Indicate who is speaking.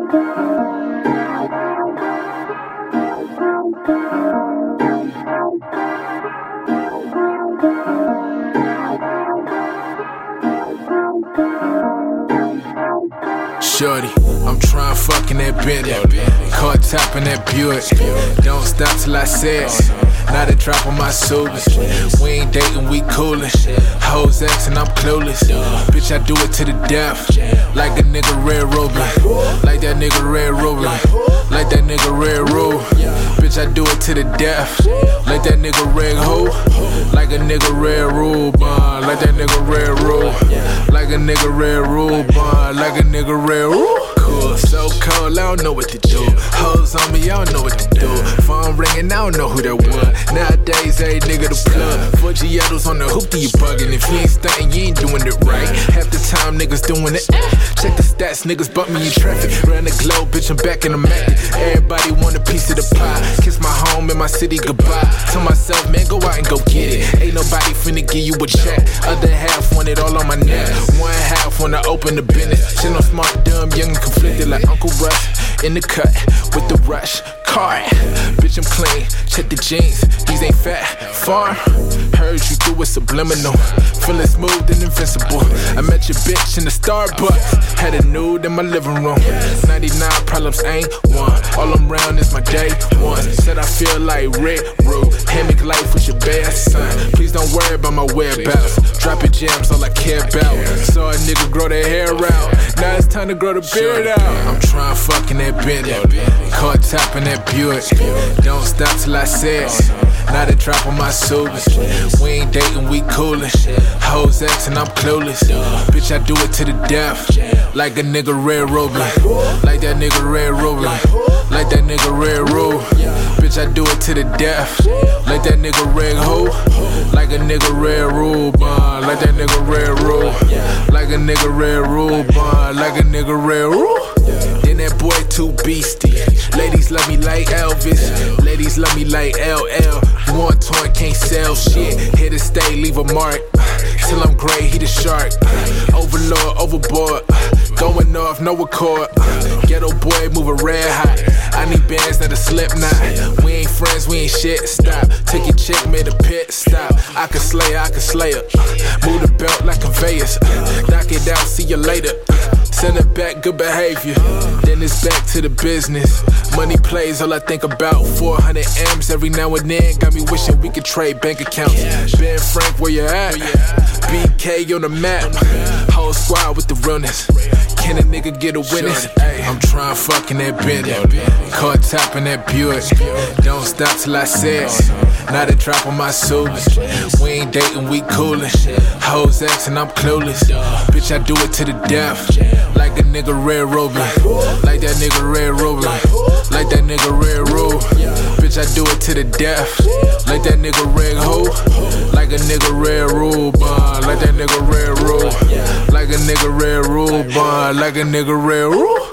Speaker 1: Shorty, I'm trying fucking that Bentley, car topping that Buick. Don't stop till I say it. Now they drop on my sodas. We ain't dating, we coolin'. Hoes asking, I'm clueless. Bitch, I do it to the death. Like a nigga Red Ruby. Like that nigga Red Ruby. Like that nigga Red Ruby. Bitch, I do it to the death. Like that nigga Red Ho. Like a nigga Red Ruby. Like that nigga Red Ruby. Like a nigga Red Ruby. Like a nigga Red Ruby. Cool, so cold, I don't know what to do. Hoes on me, I don't know what to do. Phone ringing, I don't know who that was. Nowadays, every nigga the plug. 4 Giottos on the hoop, you bugging. If you ain't stunting, you ain't doing it right. Half the time, niggas doing it. Check the stats, niggas bump me in traffic. Round the globe, bitch, I'm back in the Mac. Everybody want a piece of the pie. Kiss my home and my city goodbye. Tell myself, man, go out and go get it. Ain't nobody finna give you a check. Other half want it all on my neck. One half wanna open the business. Shit, I'm smart, dumb, young, and conflicted like Uncle Rush. In the cut with the rush car. Bitch, I'm clean, check the jeans, these ain't fat. Farm, heard you through it subliminal. Feeling smooth and invincible. I met your bitch in the Starbucks. Had a nude in my living room. 99 problems ain't one. All I'm round is my day one. Said I feel like Red Roo. Hammock life with your best son. Please don't worry about my whereabouts. Dropping gems, all I care about. Saw a nigga grow their hair out. Now it's time to grow the beard out. I'm trying fucking that Bentley, car topping that Buick. Don't stop till I say it. Now they drop on my sodas. We ain't dating, we coolin'. Hoes asking, I'm clueless. Bitch, I do it to the death. Like a nigga Red Ruby. Like that nigga Red Ruby. Like that nigga Red Ruby. Bitch, I do it to the death. Like that nigga Red Ho. Like a nigga Red Ruby. Like that nigga Red Ruby. Like a nigga Red Ruby. Like a nigga Red Ruby. Then that boy too beastie. Ladies love me like Elvis. Ladies love me like LL. One toy can't sell shit. Here to stay, leave a mark. Till I'm gray, he the shark. Overlord, overboard. Going off, no accord. Ghetto boy moving red hot. I need bands that a slip knot. We ain't friends, we ain't shit. Stop. Take your chick, made a pit stop. I can slay her, I can slay her. Move the belt like conveyors. Knock it out, see you later. Send it back, good behavior. Then it's back to the business. Money plays, all I think about. 400 M's every now and then. Got me wishing we could trade bank accounts. Ben Frank, where you at? BK on the map. Whole squad with the realness. Can a nigga get a witness? I'm trying fucking that Bentley, car topping that Buick. Don't stop till I say it. Now they drop on my sodas. We ain't dating, we coolin'. Hoes asking, I'm clueless. Bitch, I do it to the death. Like a nigga Red Ruby. Like that nigga Red Ruby. Like that nigga Red Ruby. Bitch, I do it to the death. Like that nigga Red Ho. Like a nigga Red Ruby. Like that nigga Red Ruby. Like a nigga Red Ruby. Like a nigga Red Ruby.